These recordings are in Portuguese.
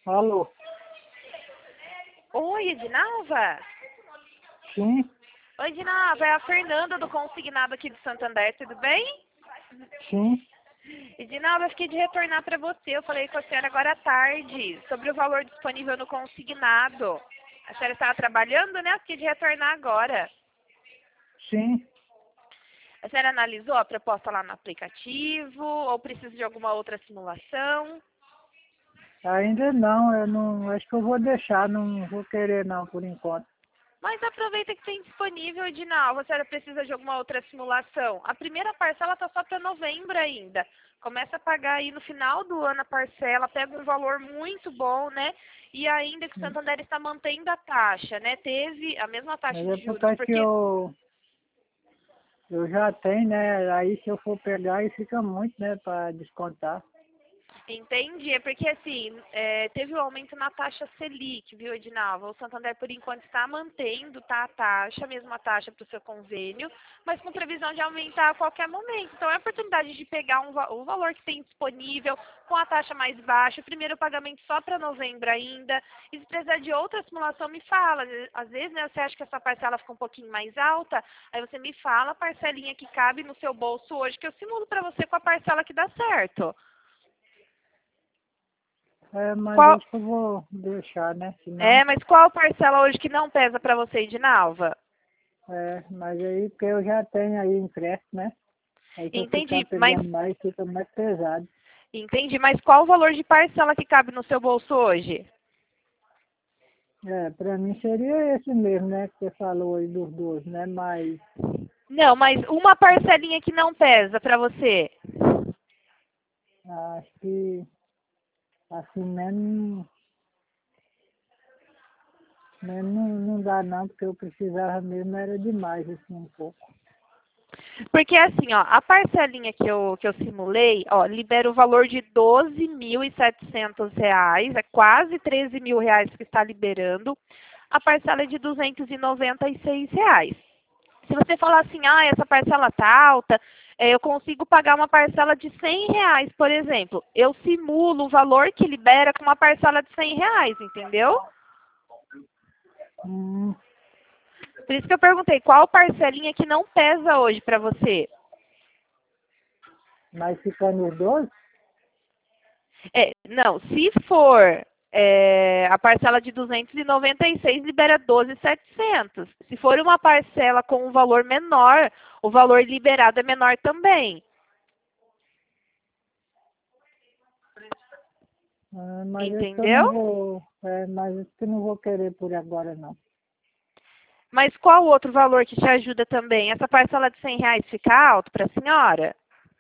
Alô? Oi, Edinalva? Sim, Oi, Edinalva, é a Fernanda do Consignado aqui de Santander, tudo bem? sim. Edinalva, eu fiquei de retornar para você. Eu falei com a senhora agora à tarde sobre o valor disponível no consignado. A senhora estava trabalhando, né? Eu fiquei de retornar agora. Sim, A senhora analisou a proposta lá no aplicativo ou precisa de alguma outra simulação? ainda não, eu não, acho que eu vou deixar, não vou querer não, por enquanto. Mas aproveita que tem disponível, Edinalva. A senhora precisa de alguma outra simulação? A primeira parcela está só para novembro ainda. Começa a pagar aí no final do ano a parcela, pega um valor muito bom, né? E ainda que o Santander está mantendo a taxa, né? Teve a mesma taxa Mas é de por juros, causa que porque eu já tenho, né, aí se eu for pegar aí fica muito, né, para descontar. entendi, é porque assim, teve um aumento na taxa Selic, viu, Edinalva? O Santander, por enquanto, está mantendo, tá, a taxa, a mesma taxa para o seu convênio, mas com previsão de aumentar a qualquer momento. Então, é a oportunidade de pegar o valor que tem disponível com a taxa mais baixa, o primeiro pagamento só para novembro ainda. E se precisar de outra simulação, me fala. Às vezes, né, você acha que essa parcela fica um pouquinho mais alta, aí você me fala a parcelinha que cabe no seu bolso hoje, que eu simulo para você com a parcela que dá certo. É, mas Qual, acho que eu vou deixar, né, senão, mas qual parcela hoje que não pesa para você, Edinalva? mas aí porque eu já tenho aí impresso, né, aí se eu ficar Entendi, mas pegando mais fica mais pesado. qual o valor de parcela que cabe no seu bolso hoje? É, para mim seria esse mesmo, né, que você falou aí dos dois, né, mas Não, mas uma parcelinha que não pesa para você. acho que assim mesmo, mesmo não dá não, porque eu precisava mesmo era demais, assim, um pouco. Porque assim, ó, a parcelinha que eu simulei, ó, libera o valor de R$ 12.700, é quase R$ 13.000 que está liberando. A parcela é de R$ 296. Se você falar assim, ah, essa parcela tá alta, eu consigo pagar uma parcela de R$ 100, por exemplo. Eu simulo o valor que libera com uma parcela de R$ 100, entendeu? Hum, Por isso que eu perguntei, qual parcelinha que não pesa hoje para você? mas ficando os dois, Não, se for a parcela de 296 libera 12.700. Se for uma parcela com um valor menor, o valor liberado é menor também. mas acho que eu Entendeu? não vou, mas acho que eu não vou querer por agora não. Mas qual outro valor que te ajuda também? Essa parcela de R$ 100 fica alto para a senhora?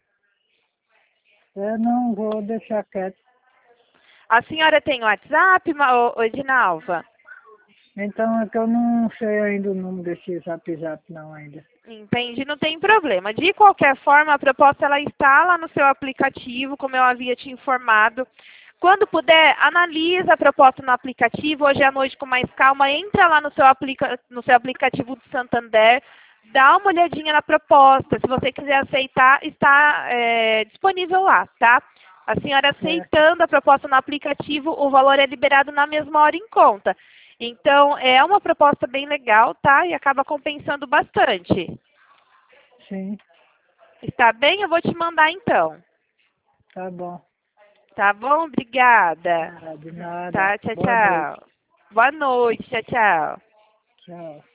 Eu não vou deixar quieto. A senhora tem WhatsApp, Edinalva? Então é que eu não sei ainda o número desse zap não ainda. Entendi, não tem problema. De qualquer forma, a proposta ela está lá no seu aplicativo, como eu havia te informado. Quando puder, analisa a proposta no aplicativo. Hoje à noite, com mais calma, entra lá no seu aplicativo do Santander, dá uma olhadinha na proposta. Se você quiser aceitar, está disponível lá, tá? A senhora Certo, aceitando a proposta no aplicativo, o valor é liberado na mesma hora em conta. Então, é uma proposta bem legal, tá? E acaba compensando bastante. sim, Está bem? Eu vou te mandar então. tá bom. Tá bom? Obrigada. Ah, de nada. Tá, tchau, Boa noite. tchau. Boa noite, tchau, tchau. Tchau.